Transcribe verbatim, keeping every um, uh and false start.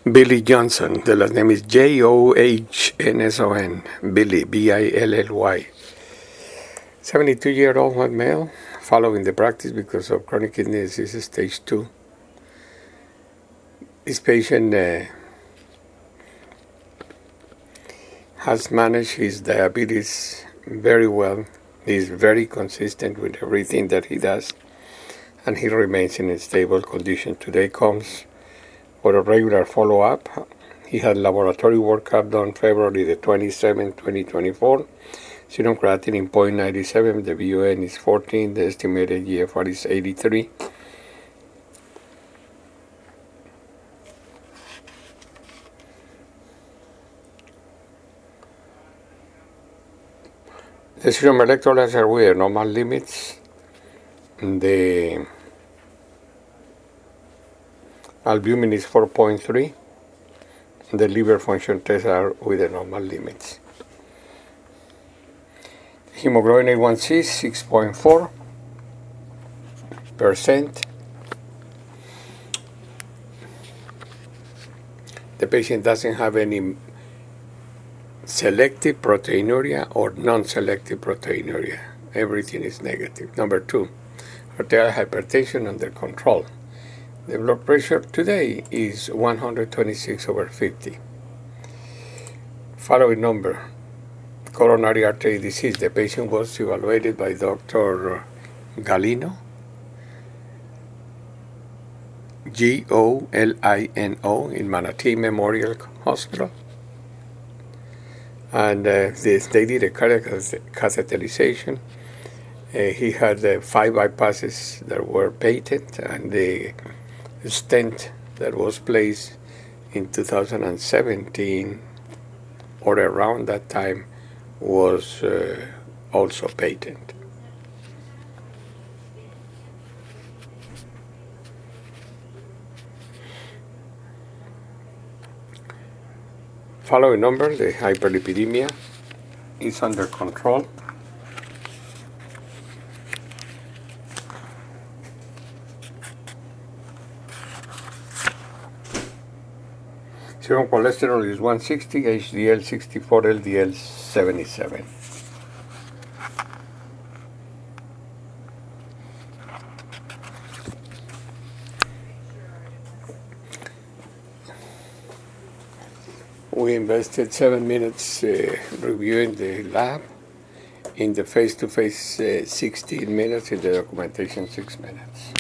Billy Johnson. The last name is J O H N S O N. Billy, B I L L Y. seventy-two-year-old white male following the practice because of chronic kidney disease stage two. This patient uh, has managed his diabetes very well. He's very consistent with everything that he does, and he remains in a stable condition. Today comes for a regular follow-up. He had laboratory workup done February the twenty-seventh, twenty twenty-four. Serum creatinine zero point nine seven, the B U N is fourteen, the estimated G F R is eighty-three. The serum electrolytes are within normal limits. The albumin is four point three. The liver function tests are within normal limits. Hemoglobin A one C is six point four percent. The patient doesn't have any selective proteinuria or non-selective proteinuria. Everything is negative. Number two, arterial hypertension under control. The blood pressure today is one hundred twenty-six over fifty. Following number, coronary artery disease. The patient was evaluated by Doctor Galino, G O L I N O, in Manatee Memorial Hospital. And uh, they, they did a cardiac catheterization. Uh, he had uh, five bypasses that were patent, and the stent that was placed in two thousand seventeen or around that time was uh, also patent. Following number, the hyperlipidemia is under control. Serum cholesterol is one sixty, H D L sixty-four, L D L seventy-seven. We invested seven minutes uh, reviewing the lab, in the face-to-face uh, sixteen minutes, in the documentation six minutes.